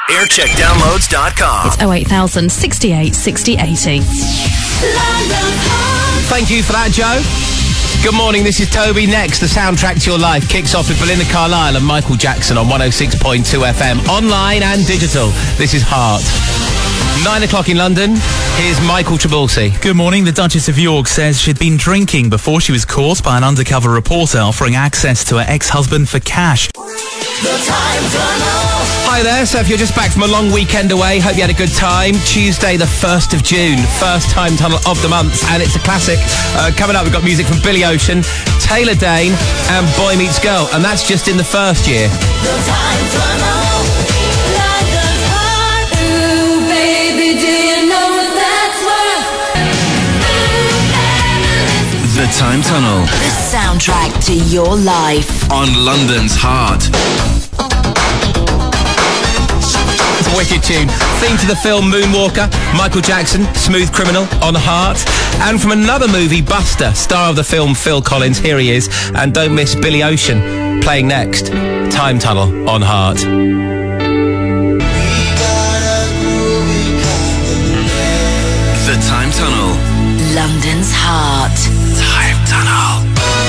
Aircheckdownloads.com. It's 08000 68 60 80. Thank you for that, Joe. Good morning, this is Toby. Next, the soundtrack to your life kicks off with Belinda Carlisle and Michael Jackson on 106.2 FM, online and digital. This is Heart. 9 o'clock in London, here's Michael Trabulsi. Good morning. The Duchess of York says she'd been drinking before she was caught by an undercover reporter offering access to her ex-husband for cash. Hi there, so if you're just back from a long weekend away, hope you had a good time. Tuesday the 1st of June, first time tunnel of the month, and it's a classic. Coming up, we've got music from Billy Ocean, Taylor Dane and Boy Meets Girl, and that's just in the first year. The Time Tunnel. The soundtrack to your life. On London's Heart. It's a wicked tune. Theme to the film Moonwalker, Michael Jackson, Smooth Criminal on Heart. And from another movie, Buster, star of the film Phil Collins, here he is. And don't miss Billy Ocean playing next. Time Tunnel on Heart. The Time Tunnel. London's Heart. Time Tunnel.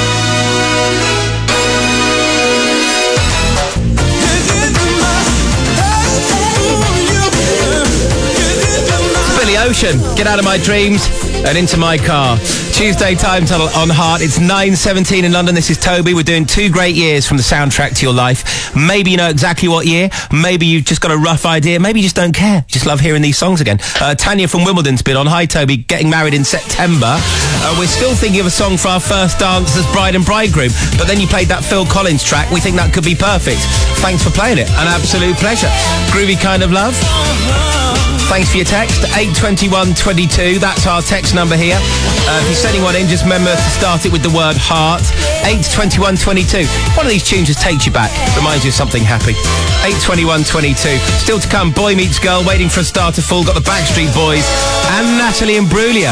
Billy Ocean, Get Out of My Dreams and Into My Car. Tuesday Time Tunnel on Heart. It's 9:17 in London. This is Toby. We're doing 2 great years from the soundtrack to your life. Maybe you know exactly what year. Maybe you've just got a rough idea. Maybe you just don't care. You just love hearing these songs again. Tanya from Wimbledon's been on. Hi, Toby. Getting married in September. We're still thinking of a song for our first dance as bride and bridegroom. But then you played that Phil Collins track. We think that could be perfect. Thanks for playing it. An absolute pleasure. Groovy kind of love. Thanks for your text, 82122. That's our text number here. If you're sending one in, just remember to start it with the word heart. 82122. One of these tunes just takes you back, reminds you of something happy. 82122. Still to come, Boy Meets Girl, waiting for a starter full. Got the Backstreet Boys and Natalie Imbruglia.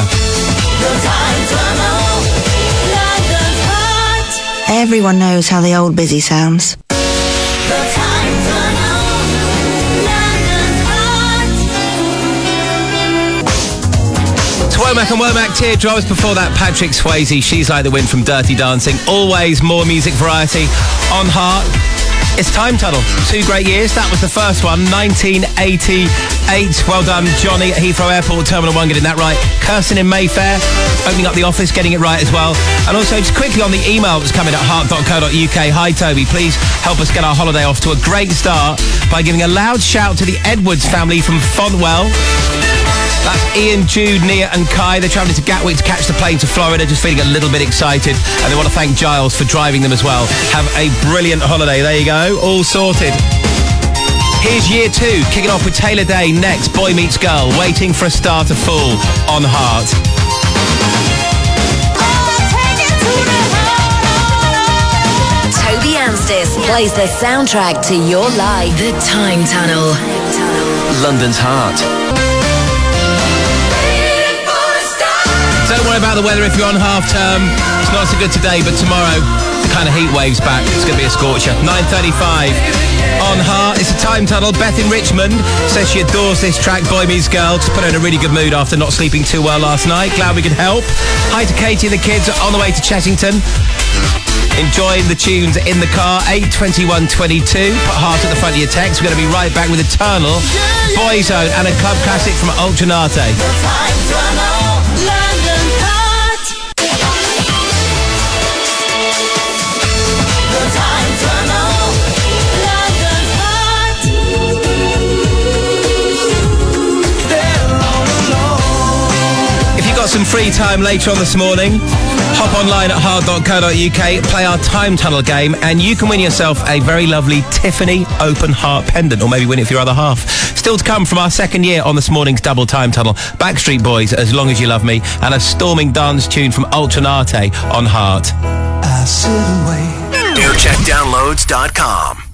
Everyone knows how the old busy sounds. Womack and Womack Teardrops. Before that, Patrick Swayze, She's Like the Wind from Dirty Dancing. Always more music variety on Heart. It's Time Tunnel. 2 great years. That was the first one, 1988. Well done, Johnny at Heathrow Airport, Terminal 1, getting that right. Kirsten in Mayfair, opening up the office, getting it right as well. And also, just quickly on the email that's coming at heart.co.uk. Hi, Toby. Please help us get our holiday off to a great start by giving a loud shout to the Edwards family from Fontwell. That's Ian, Jude, Nia and Kai. They're travelling to Gatwick to catch the plane to Florida, just feeling a little bit excited. And they want to thank Giles for driving them as well. Have a brilliant holiday. There you go. All sorted. Here's year 2, kicking off with Taylor Dane next. Boy Meets Girl, waiting for a starter full on Heart. Toby Anstis plays the soundtrack to your life. The Time Tunnel. London's Heart. Don't worry about the weather if you're on half term. It's not so good today, but tomorrow the kind of heat wave's back. It's going to be a scorcher. 9:35 on Heart. It's a Time Tunnel. Beth in Richmond says she adores this track, Boy Meets Girl. Just put her in a really good mood after not sleeping too well last night. Glad we could help. Hi to Katie and the kids on the way to Chessington. Enjoying the tunes in the car. 82122. Put Heart at the front of your text. We're going to be right back with Eternal, Boyzone and a club classic from Ultranate. Some free time later on this morning, hop online at heart.co.uk, play our Time Tunnel game, and you can win yourself a very lovely Tiffany Open Heart pendant, or maybe win it for your other half. Still to come from our second year on this morning's Double Time Tunnel, Backstreet Boys, As Long As You Love Me, and a storming dance tune from Ultranate on Heart. Aircheckdownloads.com.